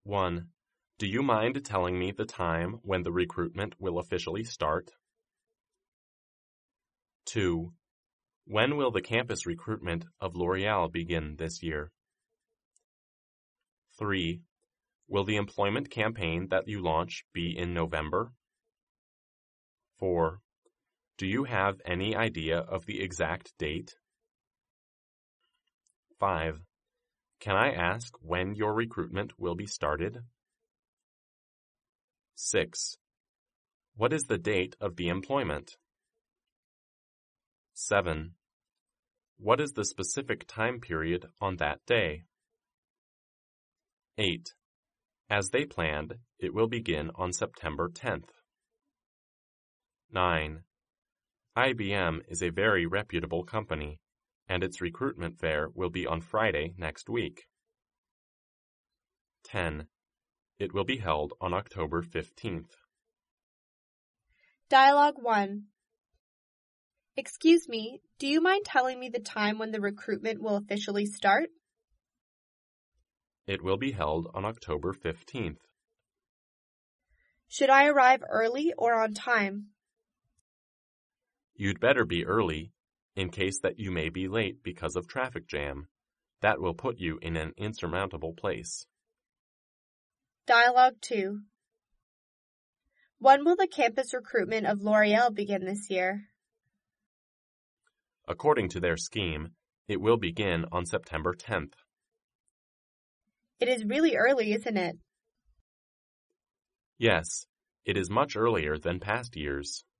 1. Do you mind telling me the time when the recruitment will officially start? 2. When will the campus recruitment of L'Oreal begin this year? 3. Will the employment campaign that you launch be in November? 4. Do you have any idea of the exact date? 5. Can I ask when your recruitment will be started? 6. What is the date of the employment? 7. What is the specific time period on that day? 8. As they planned, it will begin on September 10th. 9. IBM is a very reputable company, and its recruitment fair will be on Friday next week. 10. It will be held on October 15th. Dialogue 1. Excuse me, do you mind telling me the time when the recruitment will officially start? It will be held on October 15th. Should I arrive early or on time? You'd better be early, in case that you may be late because of traffic jam. That will put you in an insurmountable place. Dialogue 2. When will the campus recruitment of L'Oreal begin this year? According to their scheme, it will begin on September 10th. It is really early, isn't it? Yes, it is much earlier than past years.